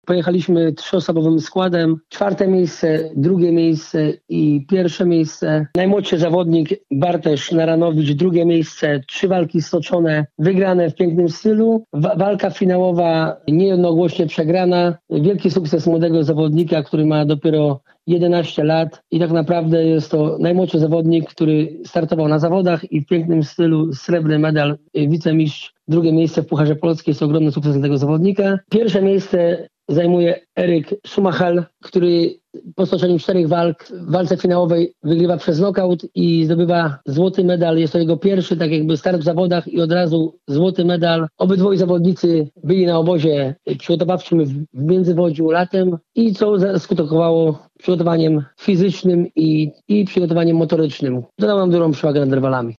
Pojechaliśmy 3-osobowym składem. 4. miejsce, 2. miejsce i 1. miejsce. Najmłodszy zawodnik Bartosz Naranowicz, 2. miejsce. 3 walki stoczone, wygrane w pięknym stylu. Walka finałowa niejednogłośnie przegrana. Wielki sukces młodego zawodnika, który ma dopiero 11 lat i tak naprawdę jest to najmłodszy zawodnik, który startował na zawodach i w pięknym stylu srebrny medal, wicemistrz. 2. miejsce w Pucharze Polskim, jest to ogromny sukces dla tego zawodnika. 1. miejsce zajmuje Eryk Szumachel, który po stoczeniu 4 walk w walce finałowej wygrywa przez knockout i zdobywa złoty medal. Jest to jego pierwszy tak jakby start w zawodach i od razu złoty medal. Obydwoje zawodnicy byli na obozie przygotowawczym w Międzywodziu latem i co skutkowało przygotowaniem fizycznym i przygotowaniem motorycznym. Dodał nam dużą przewagę nad rywalami.